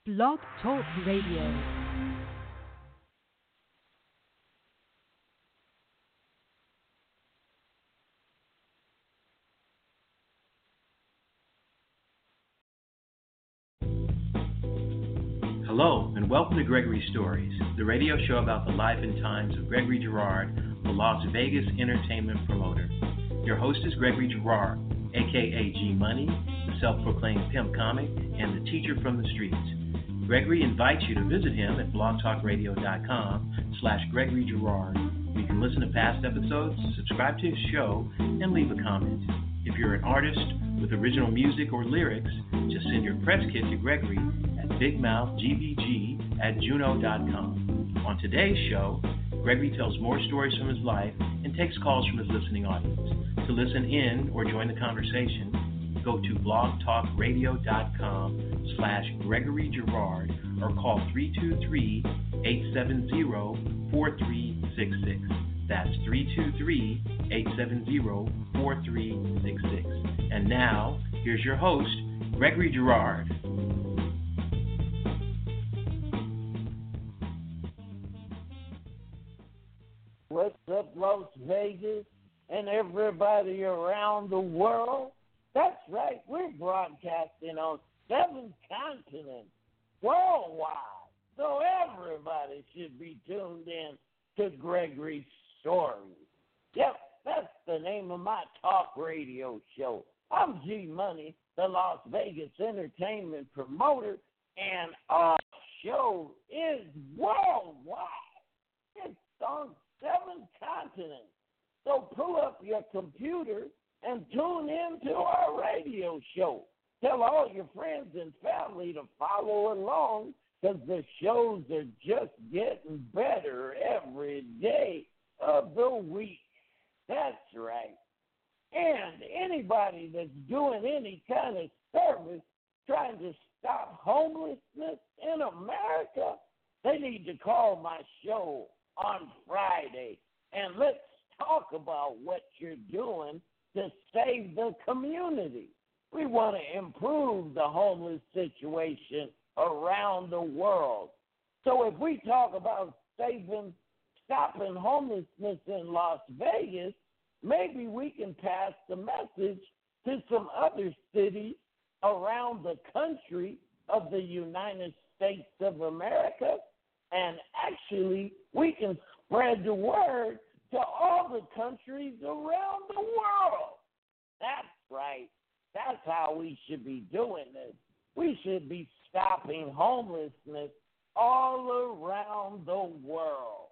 Blog Talk Radio. Hello, and welcome to Gregory Stories, the radio show about the life and times of Gregory Girard, the Las Vegas entertainment promoter. Your host is Gregory Girard, a.k.a. G-Money, the self-proclaimed pimp comic, and the teacher from the streets. Gregory invites you to visit him at blogtalkradio.com/Gregory Girard. You can listen to past episodes, subscribe to his show, and leave a comment. If you're an artist with original music or lyrics, just send your press kit to Gregory at bigmouthgbg@juno.com. On today's show, Gregory tells more stories from his life and takes calls from his listening audience. To listen in or join the conversation, go to blogtalkradio.com/Gregory Girard or call 323-870-4366. That's 323-870-4366. And now, here's your host, Gregory Girard. What's up, Las Vegas and everybody around the world? That's right, we're broadcasting on 7 continents worldwide, so everybody should be tuned in to Gregory Stories. Yep, that's the name of my talk radio show. I'm G-Money, the Las Vegas entertainment promoter, and our show is worldwide. It's on 7 continents. So pull up your computer and tune in to our radio show. Tell all your friends and family to follow along because the shows are just getting better every day of the week. That's right. And anybody that's doing any kind of service trying to stop homelessness in America, they need to call my show on Friday, and let's talk about what you're doing to save the community. We want to improve the homeless situation around the world. So if we talk about stopping homelessness in Las Vegas, maybe we can pass the message to some other cities around the country of the United States of America. And actually, we can spread the word to all the countries around the world. That's right. That's how we should be doing this. We should be stopping homelessness all around the world.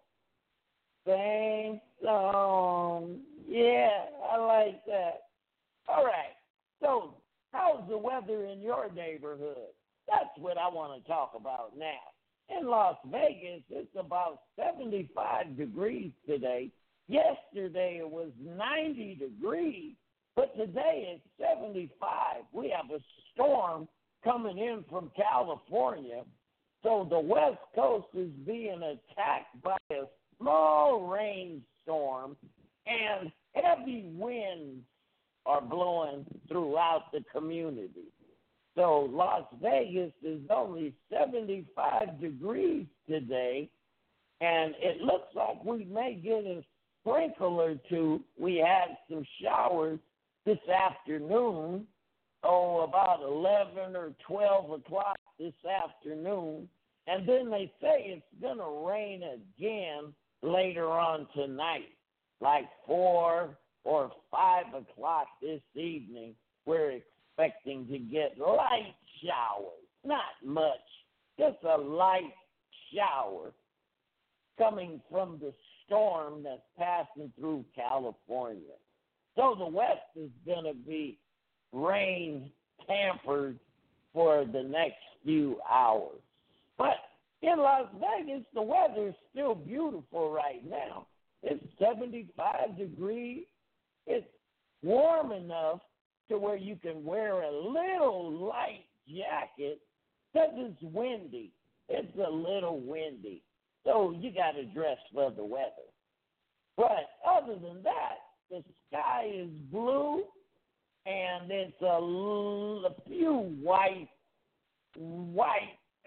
Same song. Yeah, I like that. All right. So, how's the weather in your neighborhood? That's what I want to talk about now. In Las Vegas, it's about 75 degrees today. Yesterday, it was 90 degrees, but today it's 75. We have a storm coming in from California, so the West Coast is being attacked by a small rainstorm, and heavy winds are blowing throughout the community. So Las Vegas is only 75 degrees today, and it looks like we may get a sprinkle or two. We had some showers this afternoon, about 11 or 12 o'clock this afternoon, and then they say it's going to rain again later on tonight, like 4 or 5 o'clock this evening. We're expecting to get light showers, not much, just a light shower coming from the storm that's passing through California. So the West is going to be rain tampered for the next few hours. But in Las Vegas, the weather is still beautiful right now. It's 75 degrees. It's warm enough to where you can wear a little light jacket because it's windy. It's a little windy. So you got to dress for the weather. But other than that, the sky is blue, and it's a few white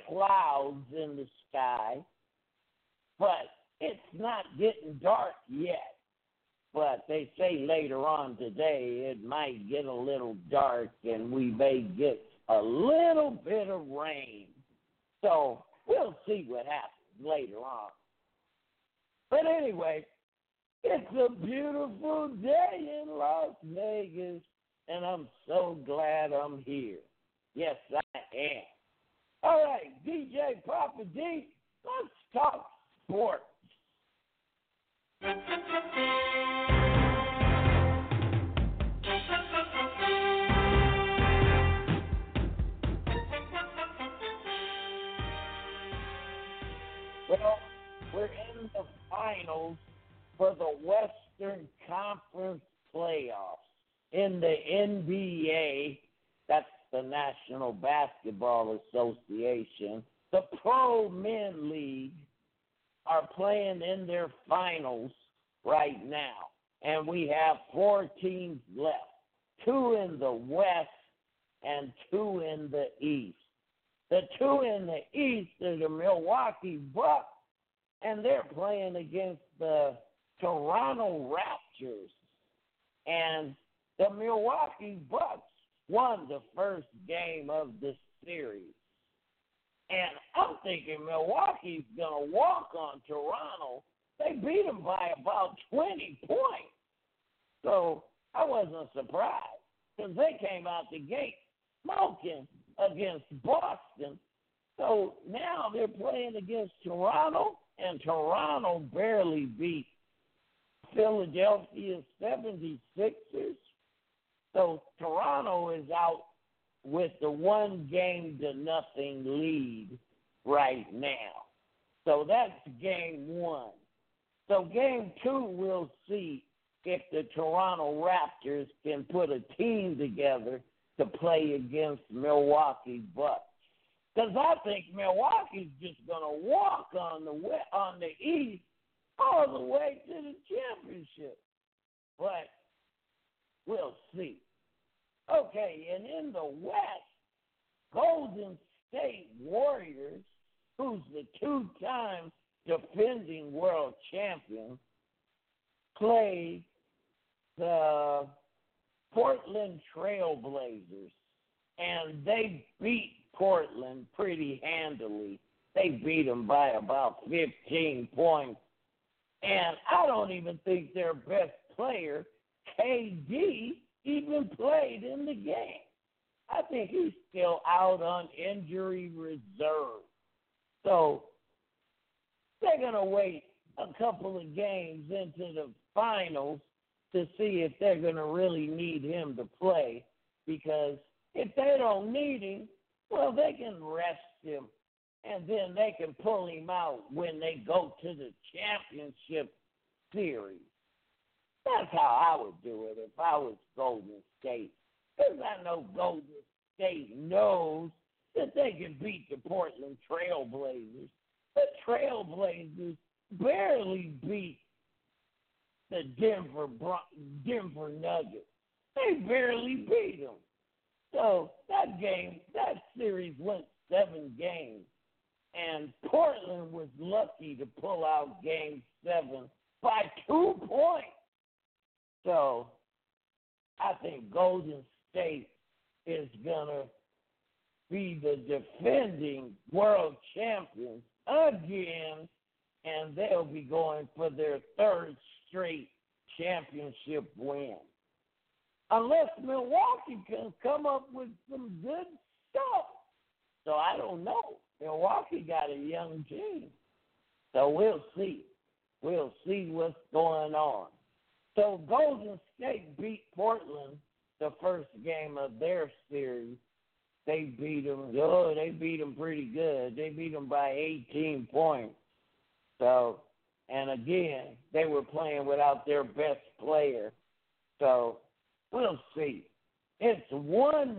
clouds in the sky, but it's not getting dark yet. But they say later on today it might get a little dark and we may get a little bit of rain. So we'll see what happens later on. But anyway, it's a beautiful day in Las Vegas, and I'm so glad I'm here. Yes, I am. All right, DJ Papa D, let's talk sports. Well, we're in the finals for the Western Conference playoffs. In the NBA, that's the National Basketball Association, the Pro Men League are playing in their finals right now. And we have 4 teams left, 2 in the West and 2 in the East. The 2 in the East are the Milwaukee Bucks, and they're playing against the Toronto Raptors. And the Milwaukee Bucks won the first game of the series. And I'm thinking Milwaukee's going to walk on Toronto. They beat them by about 20 points. So I wasn't surprised because they came out the gate smoking against Boston. So now they're playing against Toronto, and Toronto barely beat Philadelphia 76ers. So Toronto is out with the 1-0 lead right now. So that's game 1. So game 2, we'll see if the Toronto Raptors can put a team together to play against Milwaukee Bucks. Because I think Milwaukee's just going to walk on the East all the way to the championship. But we'll see. Okay, and in the West, Golden State Warriors, who's the 2-time defending world champion, played the Portland Trail Blazers, and they beat Portland pretty handily. They beat them by about 15 points. And I don't even think their best player, KD, even played in the game. I think he's still out on injury reserve. So they're going to wait a couple of games into the finals to see if they're going to really need him to play, because if they don't need him, well, they can rest him, and then they can pull him out when they go to the championship series. That's how I would do it if I was Golden State, because I know Golden State knows that they can beat the Portland Trail Blazers. The Trail Blazers barely beat the Denver Nuggets. They barely beat them. So that series went 7 games. And Portland was lucky to pull out game 7 by 2 points. So I think Golden State is going to be the defending world champions again, and they'll be going for their 3rd straight championship win. Unless Milwaukee can come up with some good stuff. So I don't know. Milwaukee got a young team. So we'll see. We'll see what's going on. So Golden State beat Portland the first game of their series. They beat them. They beat them pretty good. They beat them by 18 points. So, and again, they were playing without their best player. So we'll see. It's 1-0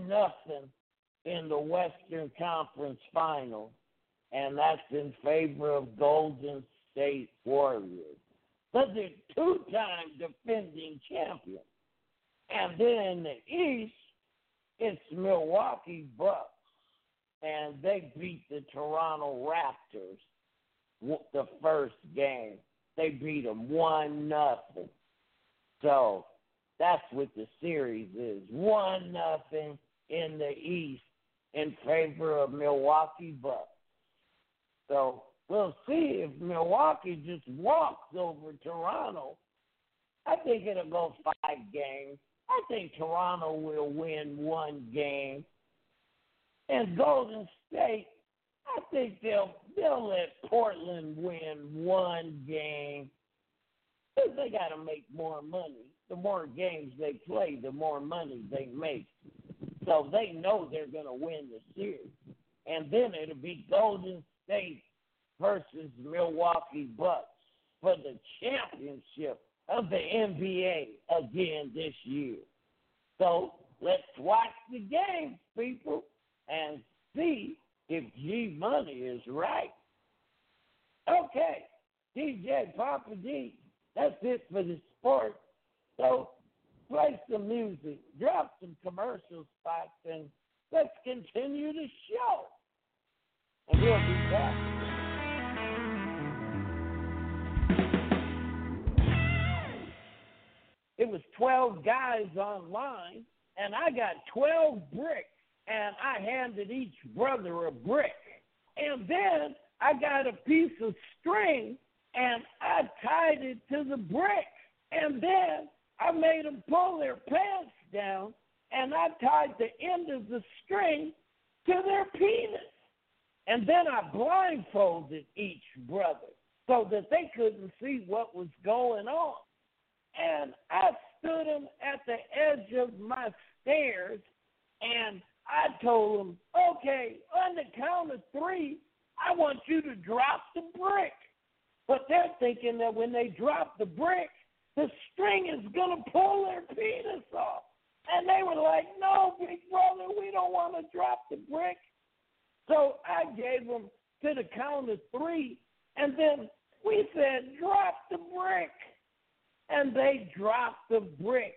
in the Western Conference Final, and that's in favor of Golden State Warriors. But they're 2-time defending champions. And then in the East, it's Milwaukee Bucks and they beat the Toronto Raptors the first game. They beat them 1-0. So that's what the series is, 1-0 in the East in favor of Milwaukee Bucks. So we'll see if Milwaukee just walks over Toronto. I think it'll go 5 games. I think Toronto will win 1 game. And Golden State, I think they'll let Portland win 1 game. Because they got to make more money. The more games they play, the more money they make. So they know they're going to win the series. And then it'll be Golden State versus Milwaukee Bucks for the championship of the NBA again this year. So let's watch the games, people, and see if G-Money is right. Okay, DJ Papa D, that's it for the sport. So play some music, drop some commercial spots, and let's continue the show. And we'll be back. It was 12 guys online, and I got 12 bricks, and I handed each brother a brick. And then I got a piece of string, and I tied it to the brick. And then I made them pull their pants down, and I tied the end of the string to their penis. And then I blindfolded each brother so that they couldn't see what was going on. And I stood them at the edge of my stairs, and I told them, okay, on the count of 3, I want you to drop the brick. But they're thinking that when they drop the brick, the string is going to pull their penis off. And they were like, no, big brother, we don't want to drop the brick. So I gave them to the count of 3, and then we said, drop the brick. And they dropped the brick.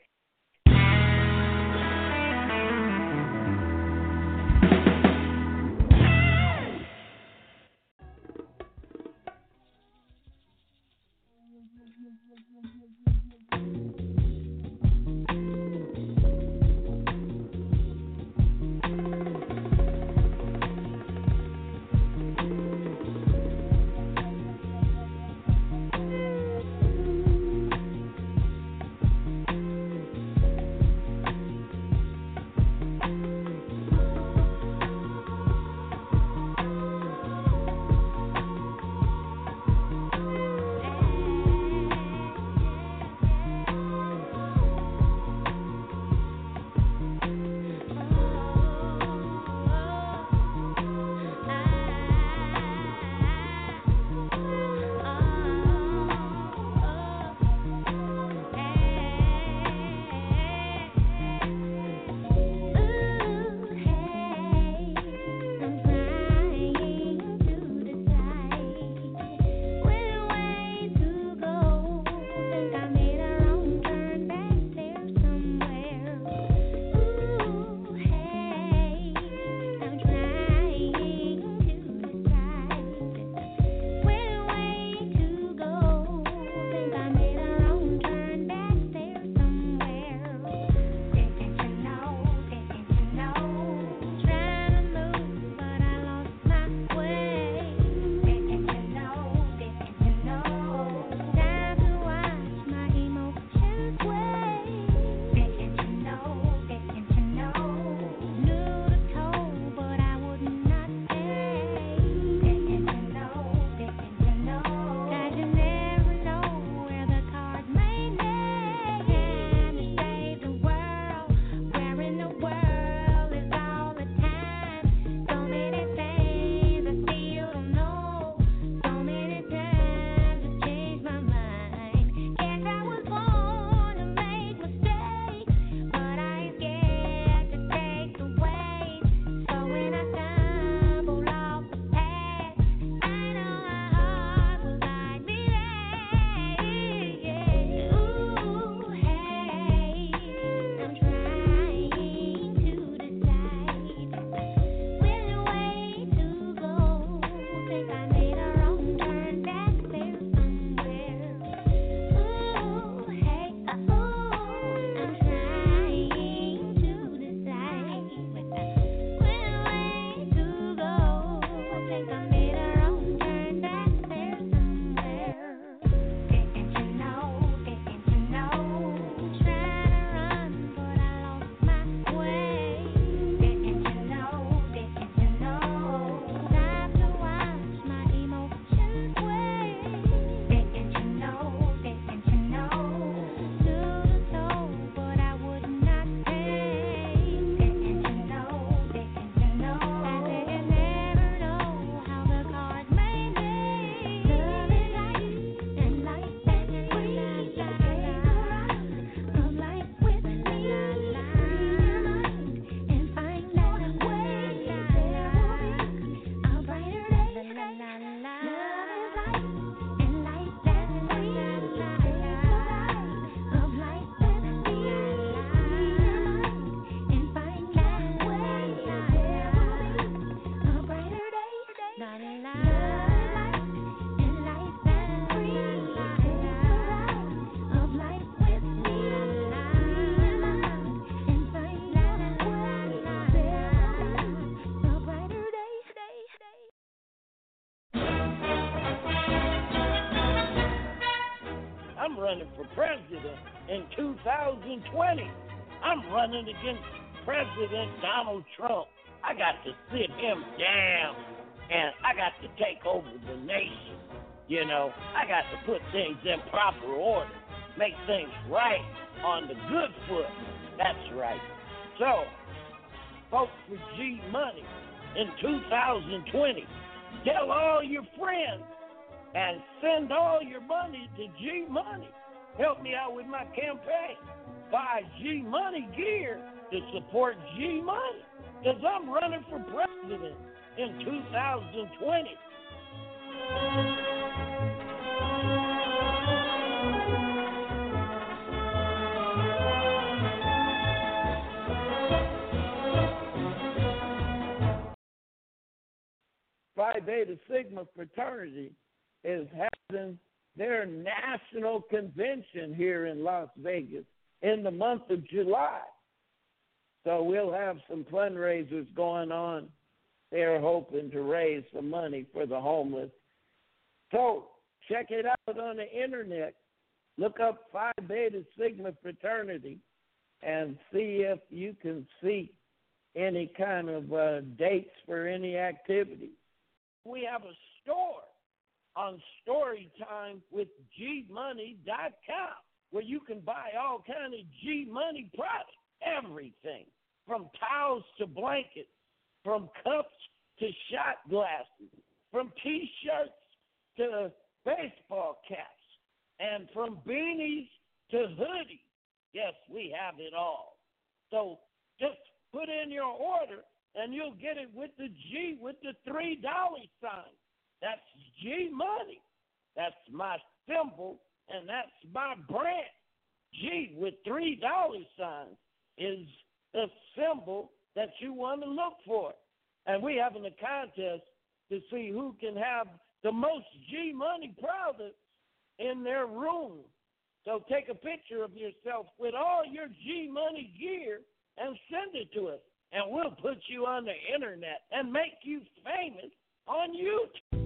I'm running for president in 2020. I'm running against President Donald Trump. I got to sit him down, and I got to take over the nation. You know, I got to put things in proper order, make things right on the good foot. That's right. So, vote for G Money in 2020. Tell all your friends and send all your money to G Money. Help me out with my campaign. Buy G Money gear to support G Money, because I'm running for president in 2020. Phi Beta Sigma fraternity is having their national convention here in Las Vegas in the month of July. So we'll have some fundraisers going on. They're hoping to raise some money for the homeless. So check it out on the internet. Look up Phi Beta Sigma fraternity and see if you can see any kind of dates for any activity. We have a store on StoryTimeWithGMoney.com where you can buy all kind of G Money products, everything from towels to blankets, from cups to shot glasses, from T-shirts to baseball caps, and from beanies to hoodies. Yes, we have it all. So just put in your order, and you'll get it with the G with the $3 sign. That's G Money. That's my symbol, and that's my brand. G with $3 signs is the symbol that you want to look for. And we're having a contest to see who can have the most G Money products in their room. So take a picture of yourself with all your G Money gear and send it to us. And we'll put you on the internet and make you famous on YouTube.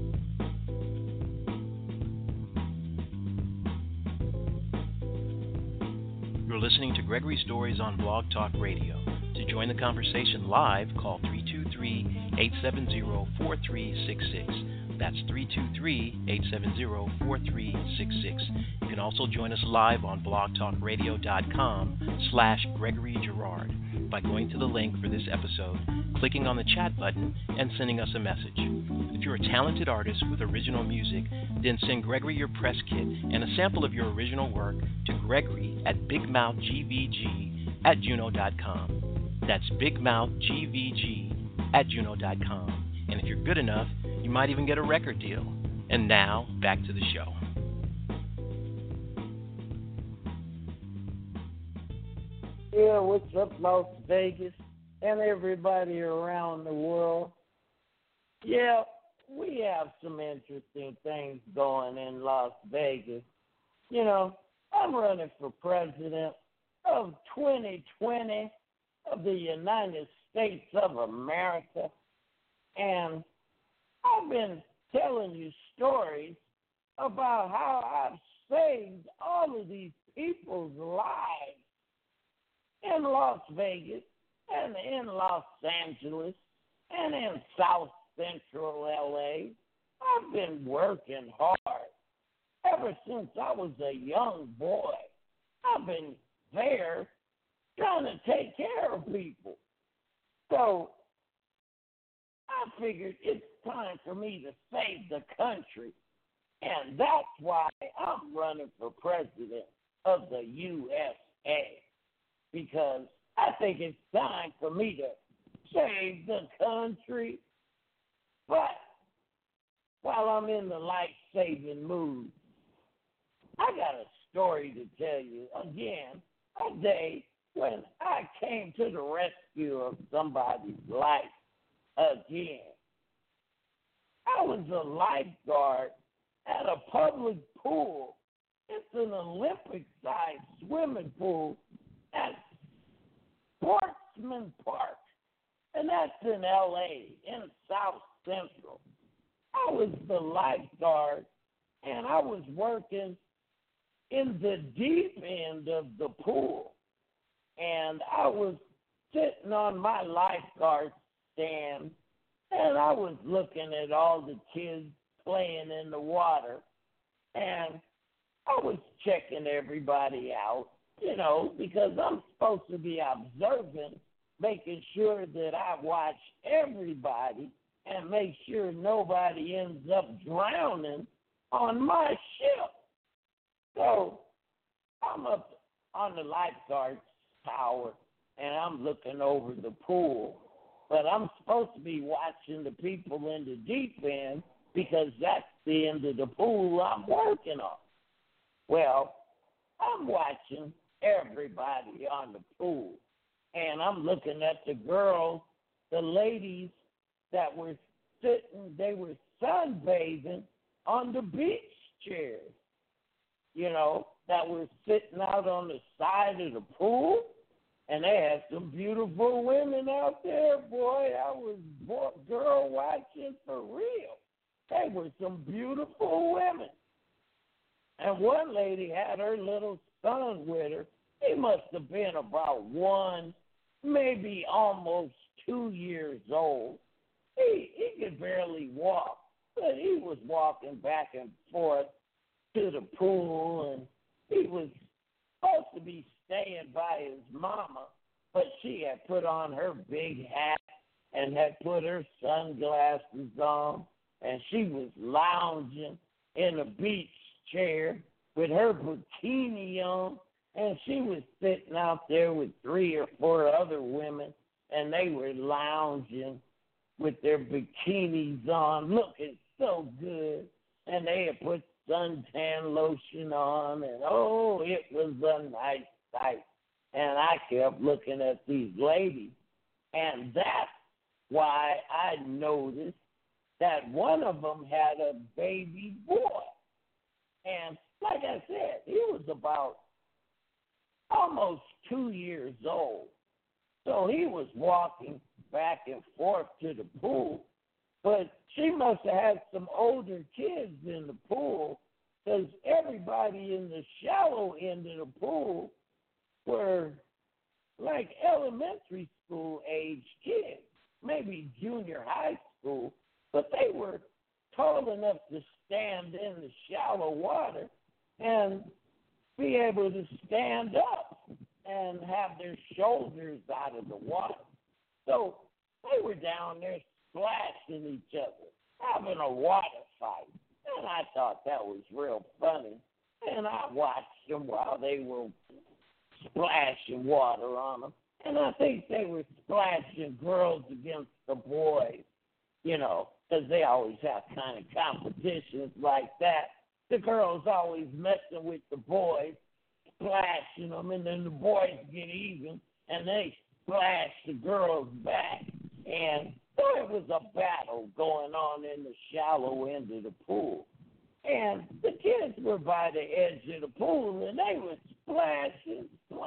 You're listening to Gregory Stories on Blog Talk Radio. To join the conversation live, call 323-870-4366. That's 323-870-4366. You can also join us live on blogtalkradio.com/Gregory Girard by going to the link for this episode, clicking on the chat button, and sending us a message. If you're a talented artist with original music, then send Gregory your press kit and a sample of your original work to Gregory at bigmouthgvg@juno.com. That's bigmouthgvg@juno.com. And if you're good enough, you might even get a record deal. And now, back to the show. Yeah, what's up, Las Vegas, and everybody around the world? Yeah, we have some interesting things going in Las Vegas. You know, I'm running for president of 2020 of the United States of America, and I've been telling you stories about how I've saved all of these people's lives in Las Vegas and in Los Angeles and in South Central LA. I've been working hard ever since I was a young boy. I've been there trying to take care of people. So I figured it's time for me to save the country. And that's why I'm running for president of the USA. Because I think it's time for me to save the country. But while I'm in the life-saving mood, I got a story to tell you. Again, a day when I came to the rescue of somebody's life again. I was a lifeguard at a public pool. It's an Olympic-sized swimming pool at Sportsman Park, and that's in L.A., in South Central. I was the lifeguard, and I was working in the deep end of the pool, and I was sitting on my lifeguard stand, and I was looking at all the kids playing in the water, and I was checking everybody out, because I'm supposed to be observant, making sure that I watch everybody and make sure nobody ends up drowning on my ship. So I'm up on the lifeguard tower, and I'm looking over the pool, but I'm supposed to be watching the people in the deep end because that's the end of the pool I'm working on. Well, I'm watching everybody on the pool, and I'm looking at the girls, the ladies that were sitting, they were sunbathing on the beach chairs, that were sitting out on the side of the pool, and they had some beautiful women out there, boy. I was girl watching for real. They were some beautiful women. And one lady had her little son with her. He must have been about 1, maybe almost 2 years old. He could barely walk, but he was walking back and forth to the pool, and he was supposed to be staying by his mama, but she had put on her big hat and had put her sunglasses on, and she was lounging in a beach chair with her bikini on, and she was sitting out there with 3 or 4 other women, and they were lounging with their bikinis on, looking so good, and they had put suntan lotion on, and it was a nice sight. And I kept looking at these ladies, and that's why I noticed that one of them had a baby boy. And like I said, he was about almost 2 years old. So he was walking back and forth to the pool, but she must have had some older kids in the pool because everybody in the shallow end of the pool were like elementary school age kids, maybe junior high school, but they were tall enough to stand in the shallow water and be able to stand up and have their shoulders out of the water. So they were down there splashing each other, having a water fight. And I thought that was real funny. And I watched them while they were splashing water on them. And I think they were splashing girls against the boys, because they always have kind of competitions like that. The girls always messing with the boys, splashing them, and then the boys get even, and they splash the girls back. And there was a battle going on in the shallow end of the pool. And the kids were by the edge of the pool, and they were splashing.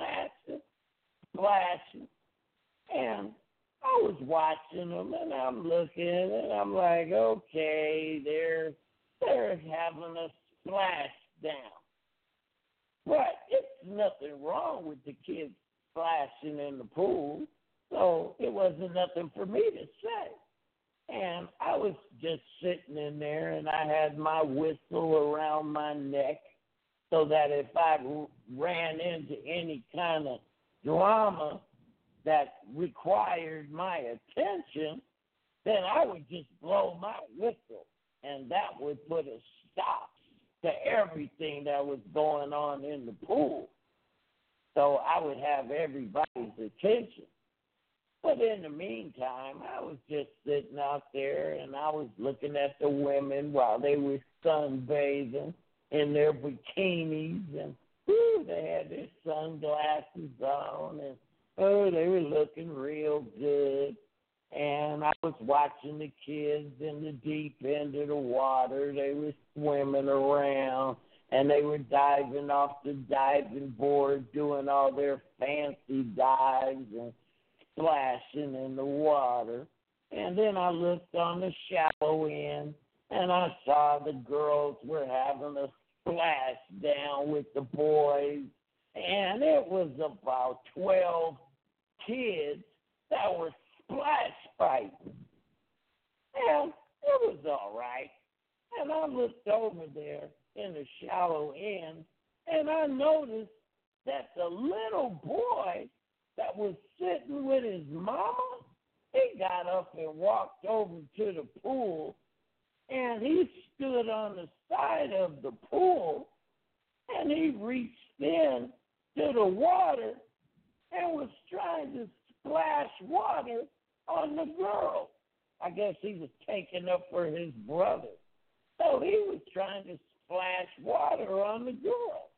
And I was watching them, and I'm looking, and I'm like, okay, they're having a splash down. But it's nothing wrong with the kids splashing in the pool, so it wasn't nothing for me to say. And I was just sitting in there, and I had my whistle around my neck so that if I ran into any kind of drama that required my attention, then I would just blow my whistle, and that would put a stop to everything that was going on in the pool. So I would have everybody's attention. But in the meantime, I was just sitting out there, and I was looking at the women while they were sunbathing in their bikinis, and they had their sunglasses on, and they were looking real good. And I was watching the kids in the deep end of the water. They were swimming around, and they were diving off the diving board, doing all their fancy dives and splashing in the water. And then I looked on the shallow end, and I saw the girls were having a splashed down with the boys, and it was about 12 kids that were splash fighting. And it was all right. And I looked over there in the shallow end, and I noticed that the little boy that was sitting with his mama, he got up and walked over to the pool, and he stood on the side of the pool, and he reached in to the water and was trying to splash water on the girl. I guess he was taking up for his brother. So he was trying to splash water on the girl.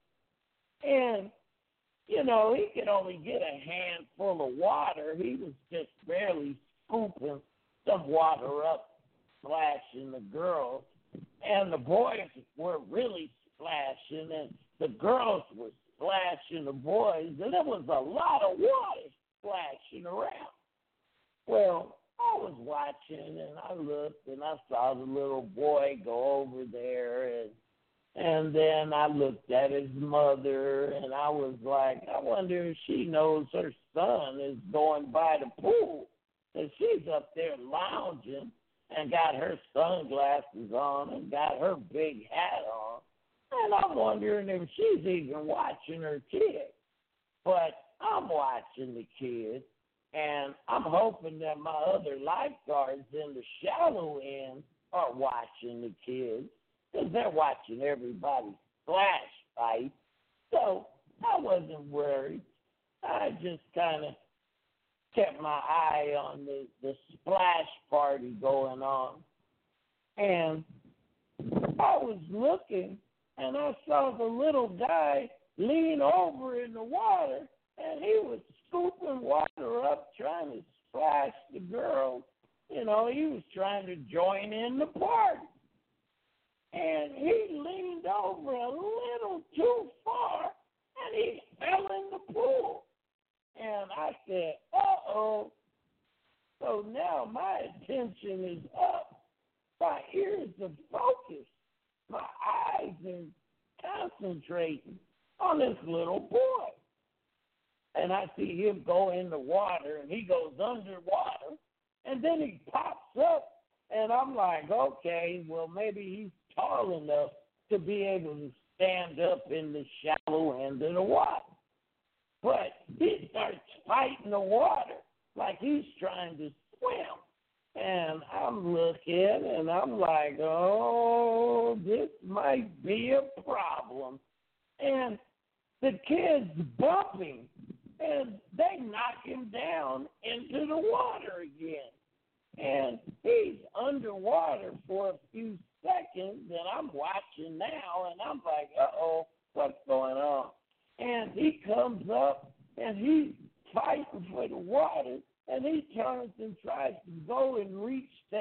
And, you know, he could only get a handful of water. He was just barely scooping some water up, splashing the girls. And the boys were really splashing, and the girls were splashing the boys, and there was a lot of water splashing around. Well, I was watching, and I looked, and I saw the little boy go over there, and then I looked at his mother, and I was like, I wonder if she knows her son is going by the pool. And she's up there lounging and got her sunglasses on and got her big hat on. And I'm wondering if she's even watching her kid. But I'm watching the kid, and I'm hoping that my other lifeguards in the shallow end are watching the kids, because they're watching everybody splash fight. So I wasn't worried. I just kind of kept my eye on the splash party going on. And I was looking, and I saw the little guy lean over in the water, and he was scooping water up, trying to splash the girls. You know, he was trying to join in the party. And he leaned over a little too far, and he fell in the pool. And I said, uh-oh. So now my attention is up. My ears are focused. My eyes are concentrating on this little boy. And I see him go in the water, and he goes underwater, and then he pops up, and I'm like, okay, well, maybe he's tall enough to be able to stand up in the shallow end of the water. But he starts fighting the water like he's trying to swim. And I'm looking, and I'm like, oh, this might be a problem. And the kid's bumping, and they knock him down into the water again. And he's underwater for a few seconds, and I'm watching now, and I'm like, uh-oh, what's going on? And he comes up, and he's fighting for the water, and he turns and tries to go and reach the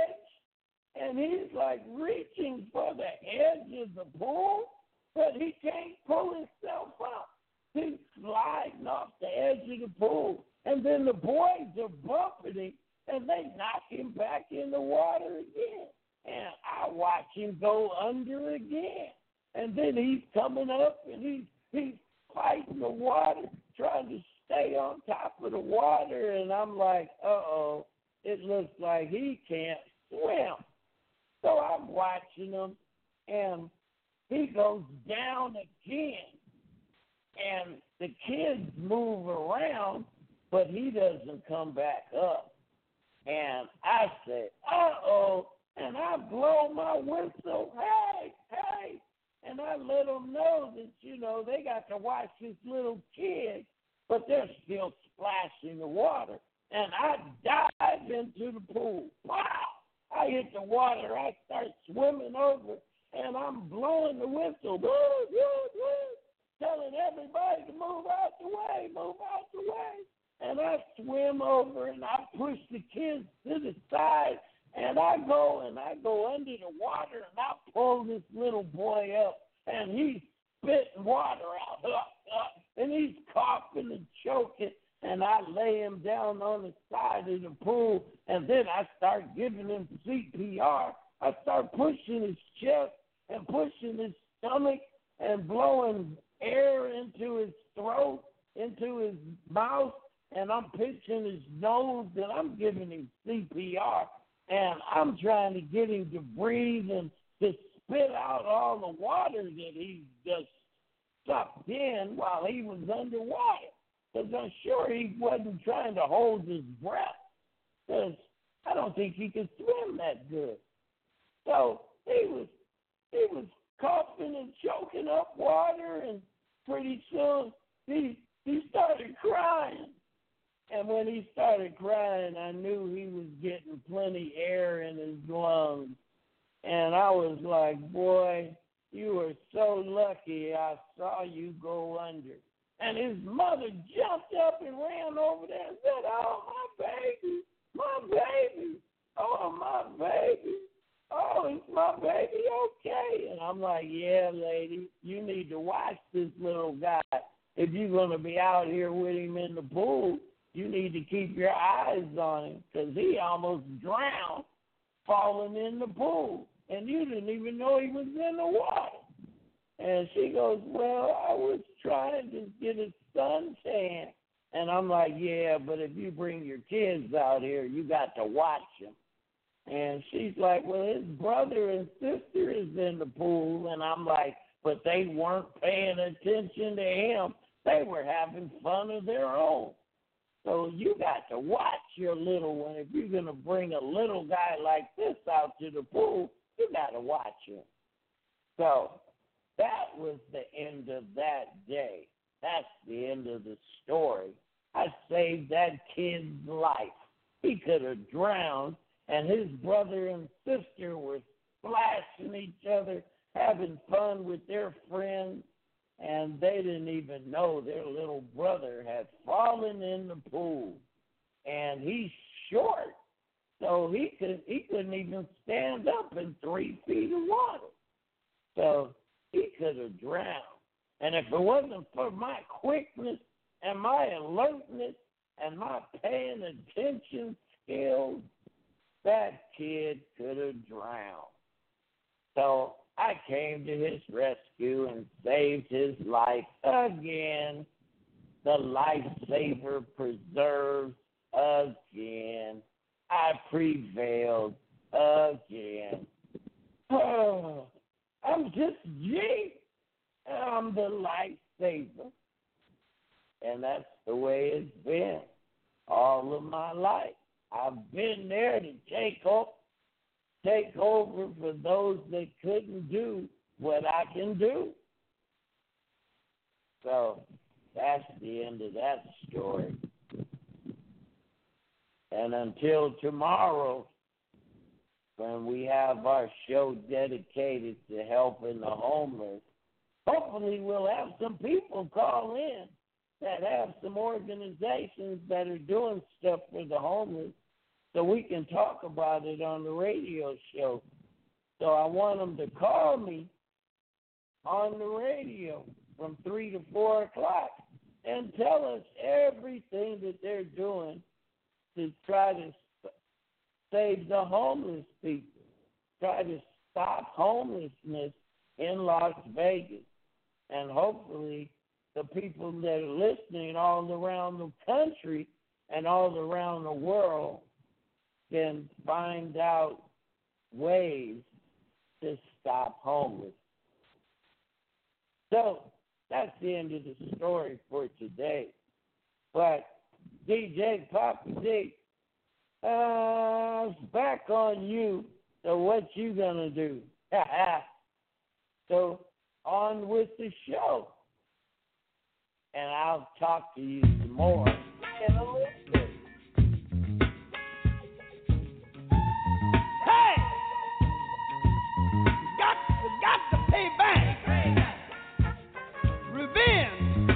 edge, and he's like reaching for the edge of the pool, but he can't pull himself up. He's sliding off the edge of the pool, and then the boys are bumping him, and they knock him back in the water again. And I watch him go under again. And then he's coming up, and he's fighting the water, trying to stay on top of the water. And I'm like, uh-oh, it looks like he can't swim. So I'm watching him, and he goes down again. And the kids move around, but he doesn't come back up. And I said, uh-oh, and I blow my whistle, hey, hey. And I let them know that, you know, they got to watch this little kid, but they're still splashing the water. And I dive into the pool. Wow! I hit the water. I start swimming over, and I'm blowing the whistle, woo, woo, woo, telling everybody to move out the way, move out the way. And I swim over, and I push the kids to the side, and I go under the water, and I pull this little boy up, and he's spitting water out, and he's coughing and choking, and I lay him down on the side of the pool, and then I start giving him CPR. I start pushing his chest and pushing his stomach and blowing air into his throat, into his mouth, and I'm pinching his nose, and I'm giving him CPR, and I'm trying to get him to breathe and to spit out all the water that he just sucked in while he was underwater. Because I'm sure he wasn't trying to hold his breath, because I don't think he could swim that good. So he was coughing and choking up water, and pretty soon he started crying. And when he started crying, I knew he was getting plenty air in his lungs. And I was like, boy, you were so lucky I saw you go under. And his mother jumped up and ran over there and said, oh, my baby, oh, my baby, oh, is my baby okay? And I'm like, yeah, lady, you need to watch this little guy. If you're going to be out here with him in the pool, you need to keep your eyes on him, because he almost drowned falling in the pool, and you didn't even know he was in the water. And she goes, well, I was trying to get a suntan. And I'm like, yeah, but if you bring your kids out here, you got to watch them. And she's like, well, his brother and sister is in the pool. And I'm like, but they weren't paying attention to him. They were having fun of their own. So you got to watch your little one. If you're going to bring a little guy like this out to the pool, you got to watch him. So that was the end of that day. That's the end of the story. I saved that kid's life. He could have drowned, and his brother and sister were splashing each other, having fun with their friends, and they didn't even know their little brother had fallen in the pool. And he's short, so he couldn't even stand up in 3 feet of water. So he could have drowned. And if it wasn't for my quickness and my alertness and my paying attention skills, that kid could have drowned. So I came to his rescue and saved his life again. The lifesaver preserves again. I prevailed again. Oh, I'm just G. I'm the lifesaver. And that's the way it's been all of my life. I've been there to take over for those that couldn't do what I can do. So that's the end of that story. And until tomorrow, when we have our show dedicated to helping the homeless, hopefully we'll have some people call in that have some organizations that are doing stuff for the homeless, so we can talk about it on the radio show. So I want them to call me on the radio from 3 to 4 o'clock and tell us everything that they're doing to try to save the homeless people, try to stop homelessness in Las Vegas. And hopefully the people that are listening all around the country and all around the world can find out ways to stop homelessness. So that's the end of the story for today. But DJ Papa D, it's back on you. So what you gonna do? So on with the show. And I'll talk to you some more in a little bit. Hey! You got to pay back. Revenge.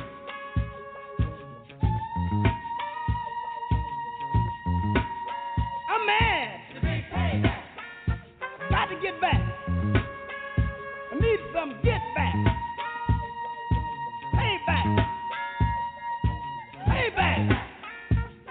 I'm mad. Got to get back. I need some get back. Pay back. Pay back.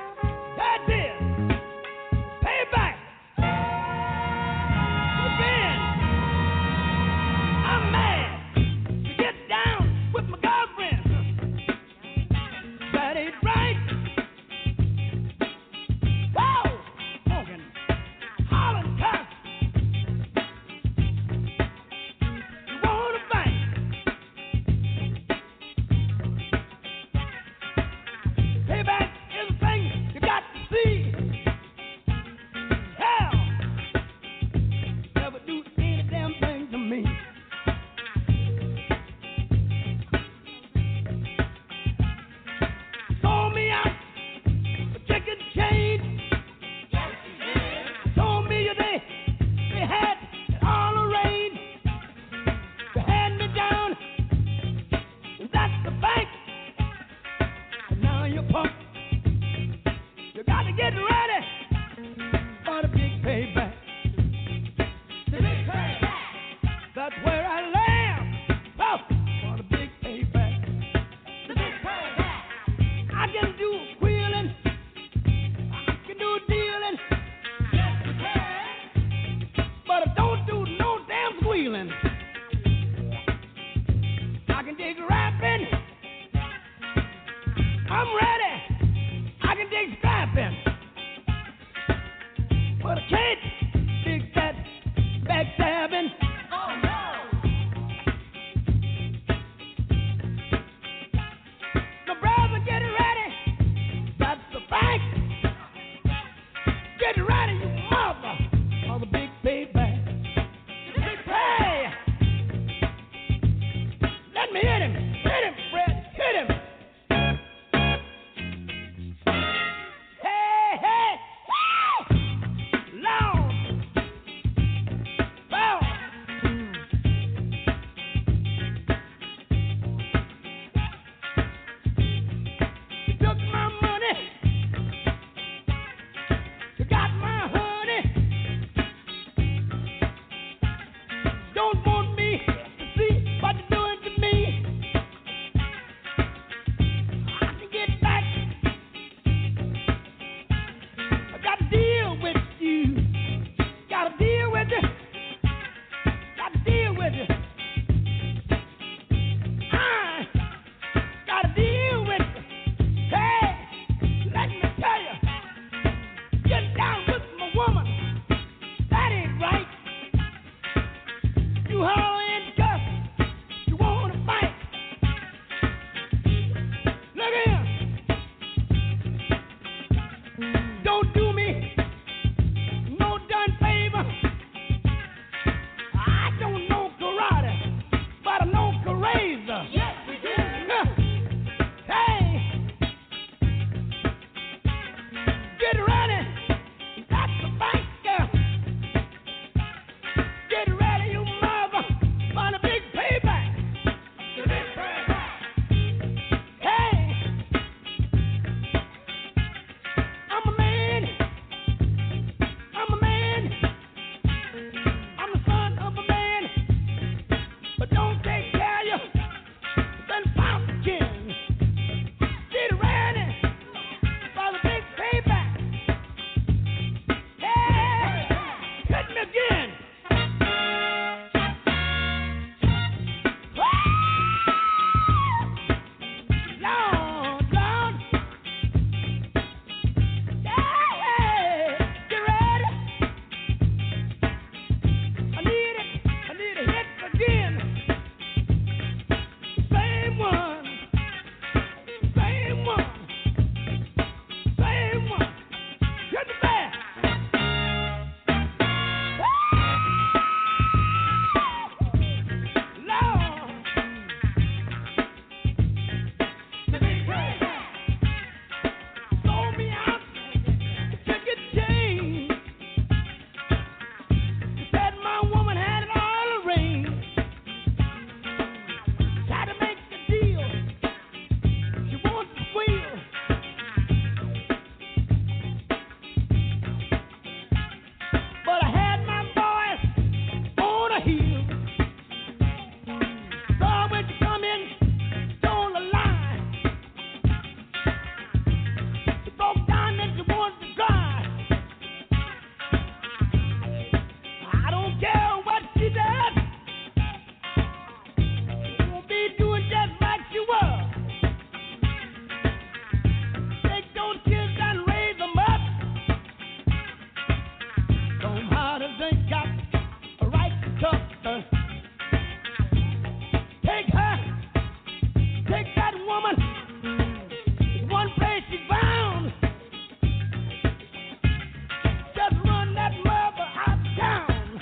don't want me to see what you're doing to me. I can get back. I got to deal with you. Got to deal with you. Got to deal with you. I got to deal with you. Hey, let me tell you. Get down with my woman. That ain't right. You holler and cuss. You want to fight. Look here. Don't do me no done favor. I don't know karate, but I know Karaza. Yes, we do. Hey, get ready. That's the fight, girl. Get ready, you mother, for the big payback. The big payback. Hey, I'm a man. I'm a man. I'm the son of a man. But don't take care of you. Then pound again. Get ready for the big payback. Hey, hit me again. Lord, Lord. Hey, get ready. I need a hit again. Same one. Same one. Same one. Hit the back. Lord. The big payback. Sold me out. Took it chain. Said my woman had it all arranged. Tried to make the deal. She wants to squeal. But I had my boys on a heel. So when you come in, stole the line. You broke down and you wanted to cry. I don't care what she does. She won't be doing just like she was. Take those kids and raise them up. Some harders ain't got a right to talk. Take her, take that woman. One place she's bound. Just run that mother out of town.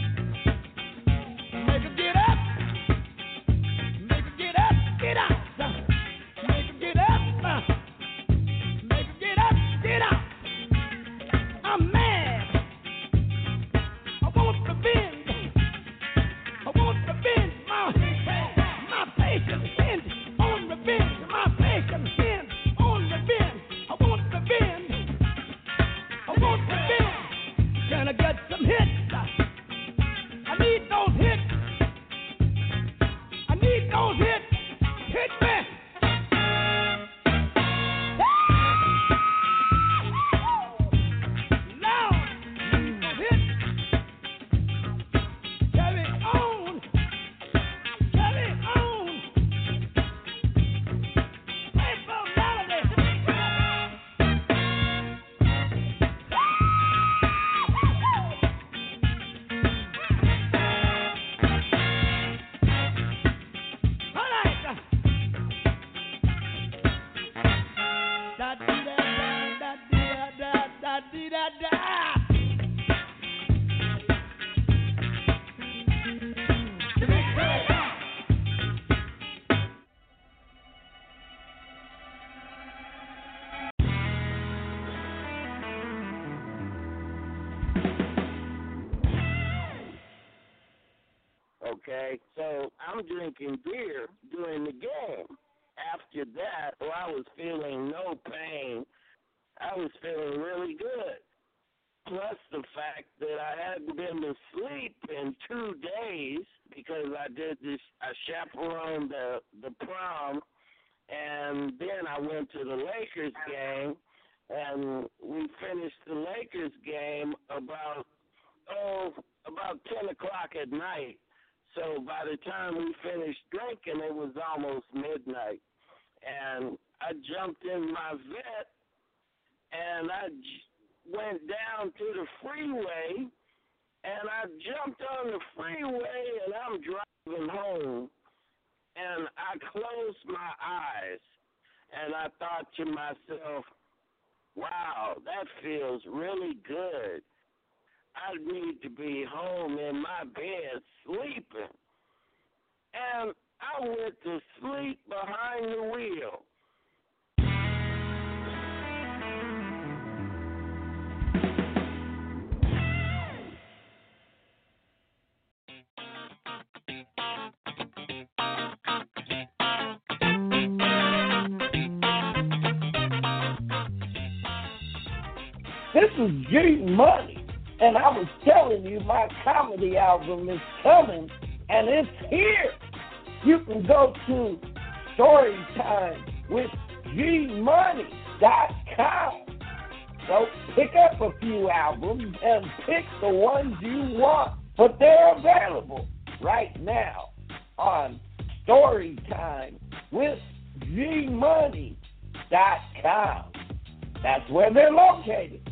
Make her get up. Make her get up, get out. Make her get up. Make her get up, get out. I'm mad. I want revenge. I want revenge. My patience ends on revenge. My patience ends on revenge. I want revenge. I want revenge. Can I get some hits? I need those hits. I need those hits. Hit me. Lord, need those hits. Carry on. Carry on. Play for melody. All right. Da dee da da da dee da da. The big payback. Okay, so I'm drinking beer during the game. After that, well, I was feeling no pain. I was feeling really good. Plus the fact that I hadn't been to sleep in 2 2 days because I did this. I chaperoned the prom, and then I went to the Lakers game, and we finished the Lakers game about 10 o'clock at night. So by the time we finished drinking, it was almost midnight. And I jumped in my vet, and I went down to the freeway, and I jumped on the freeway, and I'm driving home, and I closed my eyes, and I thought to myself, wow, that feels really good. I need to be home in my bed sleeping. And I went to sleep behind the wheel. This is G Money. And I was telling you, my comedy album is coming, and it's here. You can go to StorytimeWithGMoney.com. So pick up a few albums and pick the ones you want, but they're available right now on StorytimeWithGMoney.com. That's where they're located.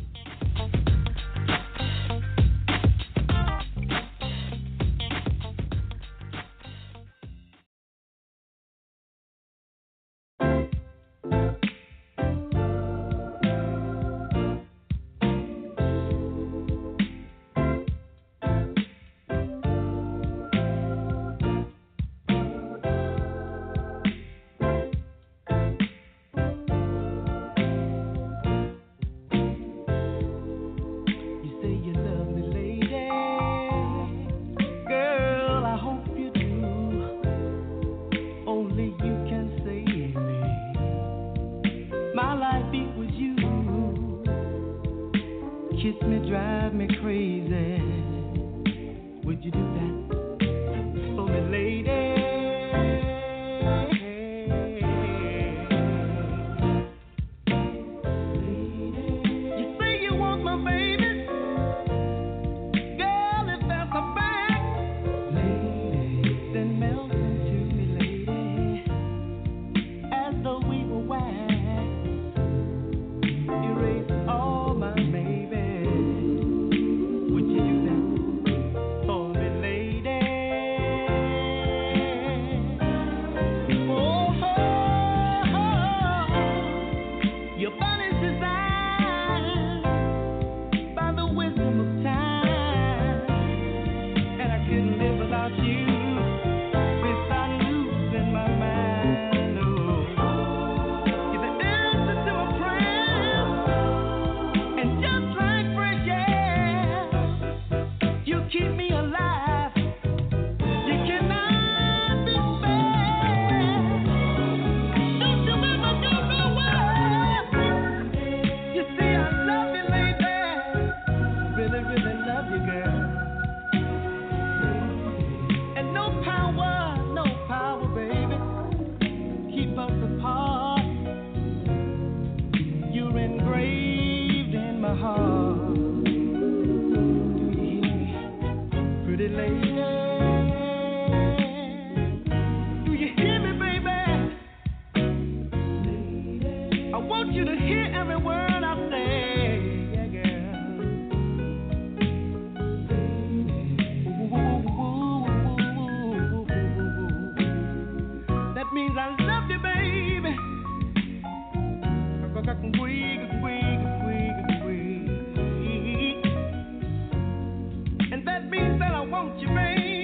And that means that I want you, baby.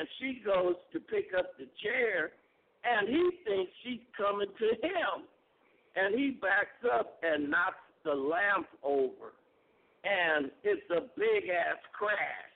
and she goes to pick up the chair, and he thinks she's coming to him. And he backs up and knocks the lamp over. And it's a big-ass crash.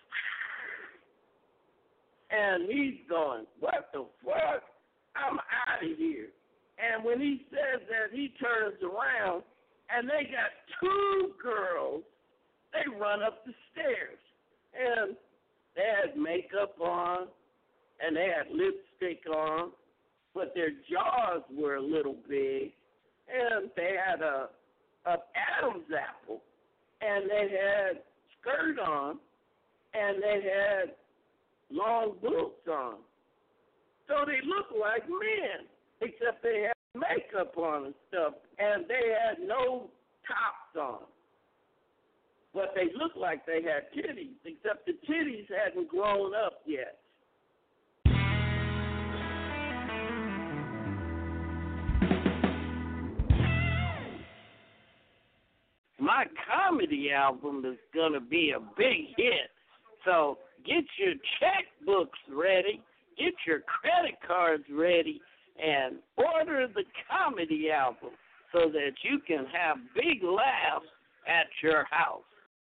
And he's going, what the fuck? I'm out of here. And when he says that, he turns around, and they got two girls. They run up the stairs. And they had makeup on, and they had lipstick on, but their jaws were a little big. And they had a Adam's apple, and they had skirt on, and they had long boots on. So they looked like men, except they had makeup on and stuff, and they had no tops on. But they looked like they had titties, except the titties hadn't grown up yet. My comedy album is going to be a big hit. So get your checkbooks ready, get your credit cards ready, and order the comedy album so that you can have big laughs at your house.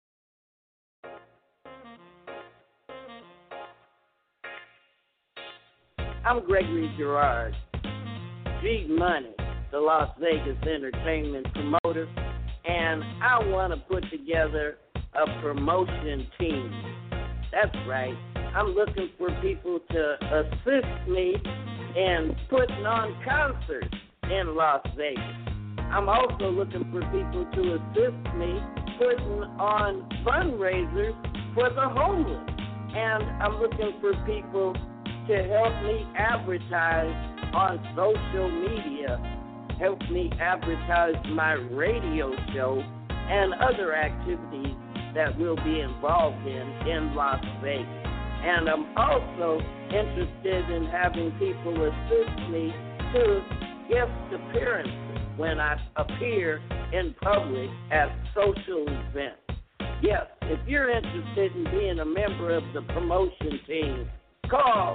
I'm Gregory Girard, G Money, the Las Vegas entertainment promoter, and I want to put together a promotion team. That's right. I'm looking for people to assist me in putting on concerts in Las Vegas. I'm also looking for people to assist me putting on fundraisers for the homeless. And I'm looking for people to help me advertise on social media, help me advertise my radio show and other activities that we'll be involved in Las Vegas. And I'm also interested in having people assist me to guest appearances when I appear in public at social events. Yes, if you're interested in being a member of the promotion team, call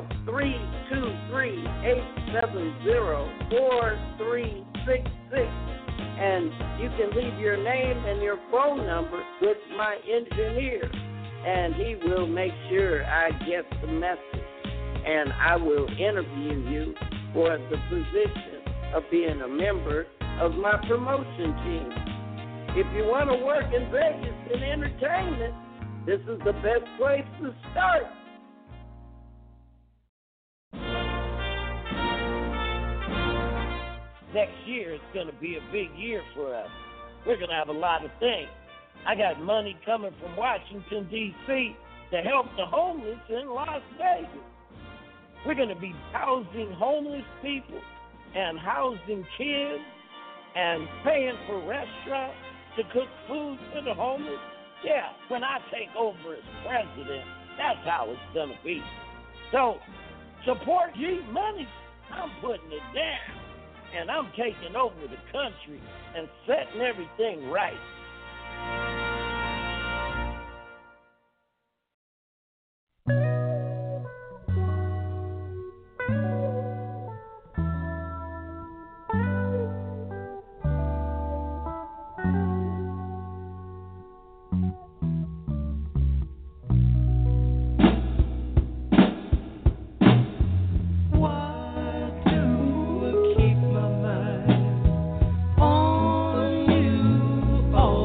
323-870-4366, and you can leave your name and your phone number with my engineer, and he will make sure I get the message, and I will interview you for the position of being a member of my promotion team. If you want to work in Vegas in entertainment, this is the best place to start. Next year is going to be a big year for us. We're going to have a lot of things. I got money coming from Washington, D.C. to help the homeless in Las Vegas. We're going to be housing homeless people and housing kids and paying for restaurants to cook food for the homeless. Yeah, when I take over as president, that's how it's going to be. So, support G Money. I'm putting it down. And I'm taking over the country and setting everything right. Oh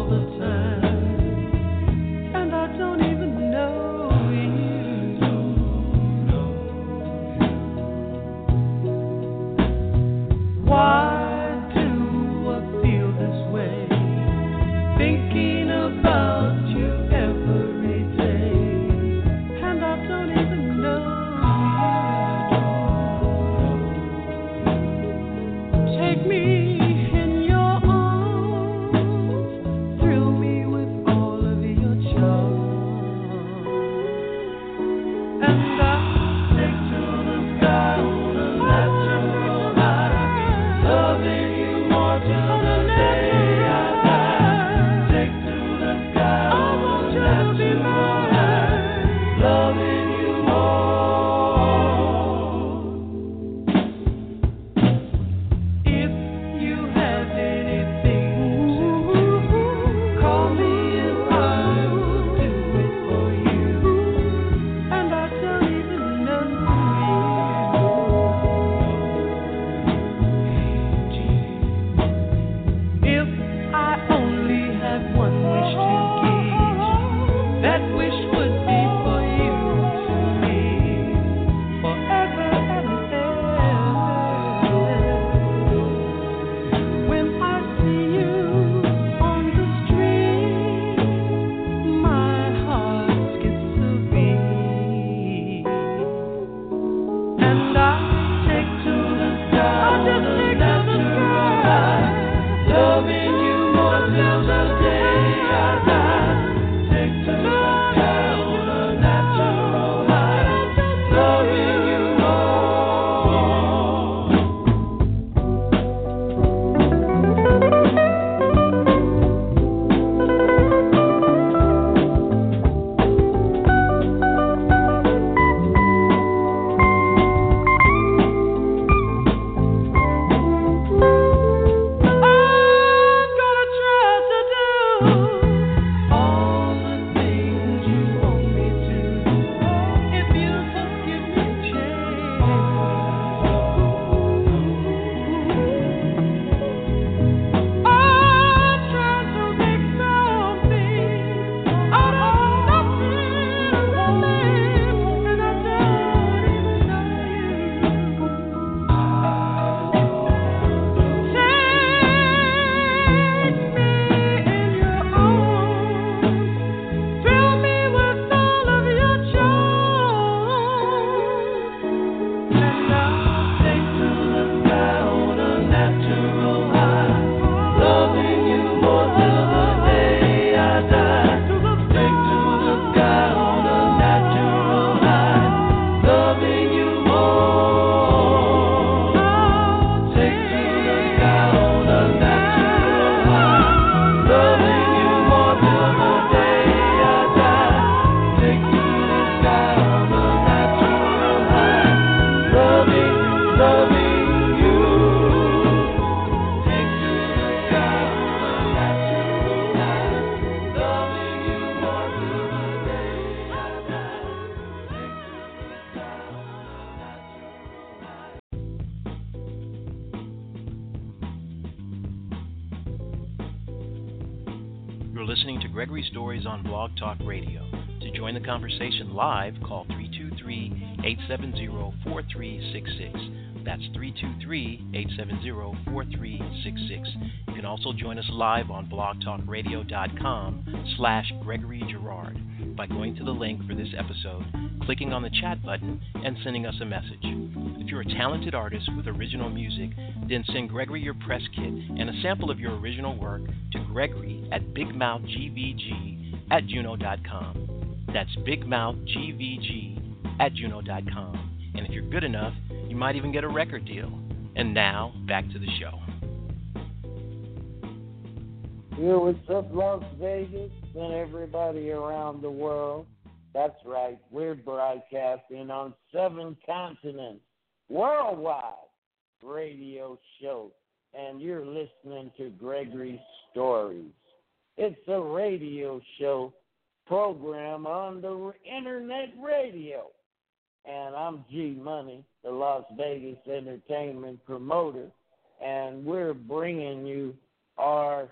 listening to Gregory Stories on Blog Talk Radio. To join the conversation live, call 323-870-4366. That's 323-870-4366. You can also join us live on blogtalkradio.com/Gregory Girard by going to the link for this episode, clicking on the chat button, and sending us a message. If you're a talented artist with original music, then send Gregory your press kit and a sample of your original work to Gregory at bigmouthgvg@juno.com. That's bigmouthgvg@juno.com. And if you're good enough, you might even get a record deal. And now, back to the show. Here, what's up, Las Vegas and everybody around the world? That's right, we're broadcasting on 7 continents, worldwide radio show, and you're listening to Gregory Stories. It's a radio show program on the internet radio, and I'm G Money, the Las Vegas entertainment promoter, and we're bringing you our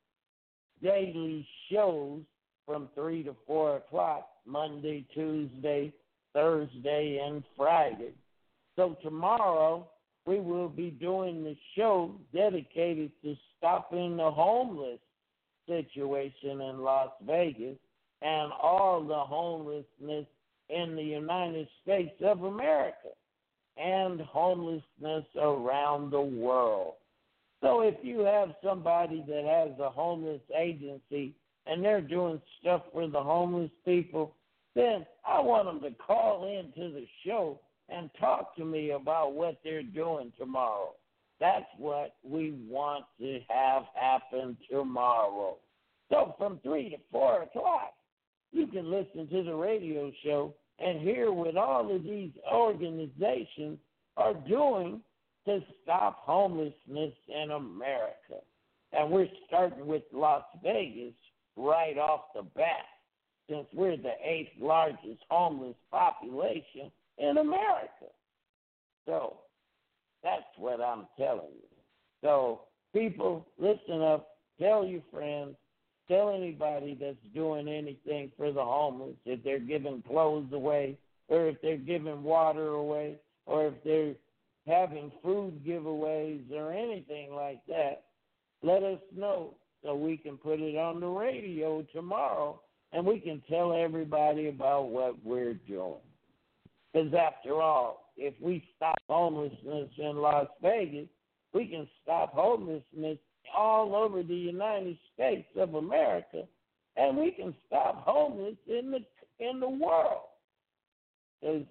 daily shows from 3 to 4 o'clock, Monday, Tuesday, Thursday, and Friday. So tomorrow, we will be doing the show dedicated to stopping the homeless situation in Las Vegas and all the homelessness in the United States of America and homelessness around the world. So if you have somebody that has a homeless agency and they're doing stuff for the homeless people, then I want them to call into the show and talk to me about what they're doing tomorrow. That's what we want to have happen tomorrow. So from 3 to 4 o'clock, you can listen to the radio show and hear what all of these organizations are doing to stop homelessness in America. And we're starting with Las Vegas right off the bat, since we're the 8th largest homeless population in America. So that's what I'm telling you. So people, listen up, tell your friends, tell anybody that's doing anything for the homeless, if they're giving clothes away, or if they're giving water away, or if they're having food giveaways or anything like that, let us know so we can put it on the radio tomorrow and we can tell everybody about what we're doing. Because after all, if we stop homelessness in Las Vegas, we can stop homelessness all over the United States of America, and we can stop homeless in the world. Because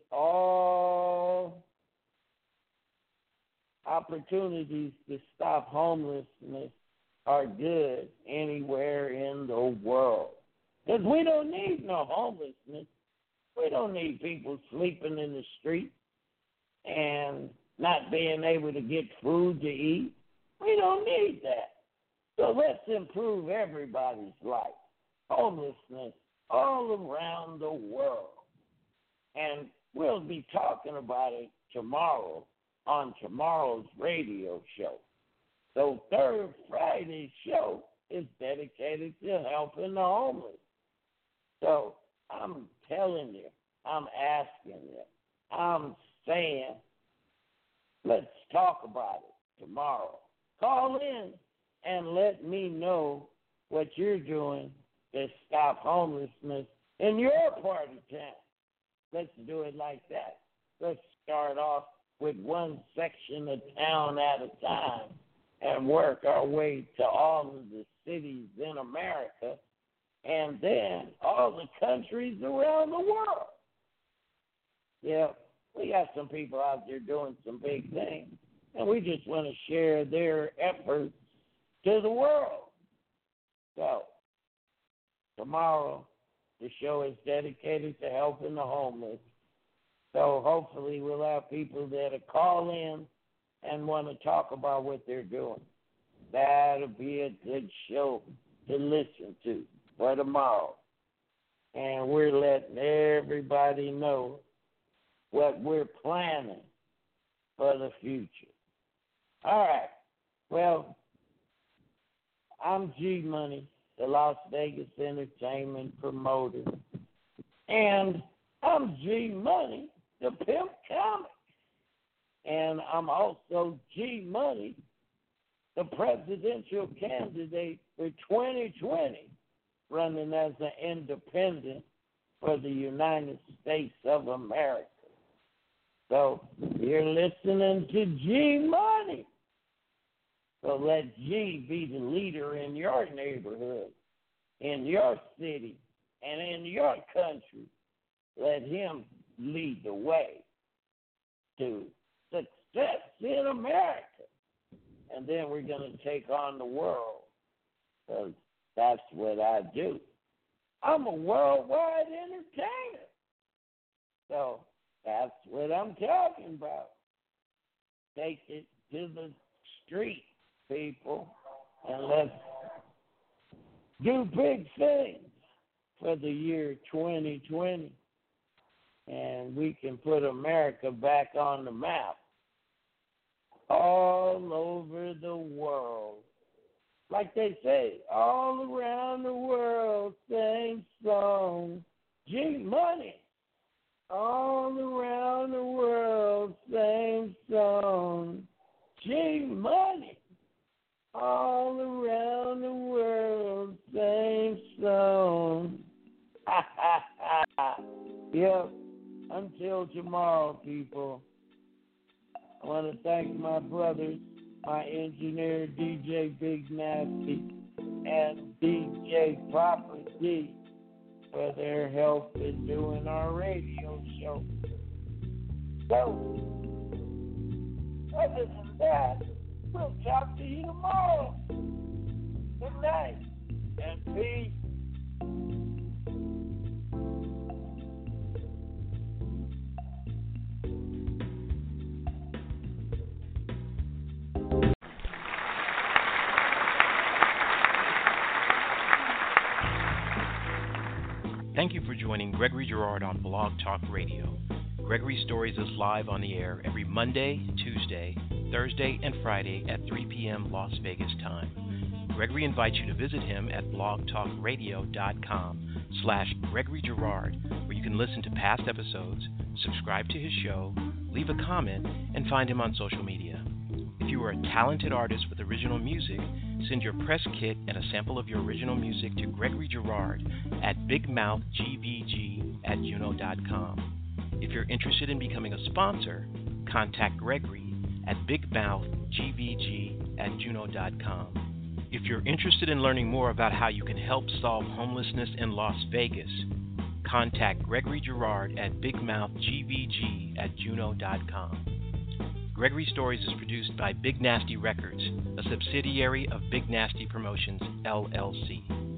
all opportunities to stop homelessness are good anywhere in the world. Because we don't need no homelessness. We don't need people sleeping in the street and not being able to get food to eat. We don't need that. So let's improve everybody's life. Homelessness all around the world. And we'll be talking about it tomorrow on tomorrow's radio show. So third Friday's show is dedicated to helping the homeless. So I'm telling you, I'm asking you, I'm saying, let's talk about it tomorrow. Call in and let me know what you're doing to stop homelessness in your part of town. Let's do it like that. Let's start off with one section of town at a time and work our way to all of the cities in America and then all the countries around the world. Yeah, we got some people out there doing some big things, and we just want to share their efforts to the world. So, tomorrow, the show is dedicated to helping the homeless. So hopefully we'll have people that'll call in and want to talk about what they're doing. That'll be a good show to listen to for tomorrow. And we're letting everybody know what we're planning for the future. All right. Well, I'm G Money, the Las Vegas entertainment promoter. And I'm G Money, the Pimp Comic. And I'm also G Money, the presidential candidate for 2020, running as an independent for the United States of America. So you're listening to G Money. So let G be the leader in your neighborhood, in your city, and in your country. Let him lead the way to success in America. And then we're going to take on the world, because that's what I do. I'm a worldwide entertainer. So that's what I'm talking about. Take it to the street, people, and let's do big things for the year 2020. And we can put America back on the map all over the world. Like they say, all around the world, same song, G Money. All around the world, same song, G Money. All around the world, same song. Ha ha ha. Yep. Until tomorrow, people. I want to thank my brothers, my engineer, DJ Big Nasty, and DJ Papa D for their help in doing our radio show. So, other than that, we'll talk to you tomorrow. Good night, and peace. Thank you for joining Gregory Girard on Blog Talk Radio. Gregory Stories is live on the air every Monday, Tuesday, Thursday, and Friday at 3 p.m. Las Vegas time. Gregory invites you to visit him at blogtalkradio.com/Gregory Girard, where you can listen to past episodes, subscribe to his show, leave a comment, and find him on social media. If you are a talented artist with original music, send your press kit and a sample of your original music to Gregory Girard at bigmouthgbg@juno.com. If you're interested in becoming a sponsor, contact Gregory at bigmouthgbg@juno.com. If you're interested in learning more about how you can help solve homelessness in Las Vegas, contact Gregory Girard at bigmouthgbg@juno.com. Gregory Stories is produced by Big Nasty Records, a subsidiary of Big Nasty Promotions, LLC.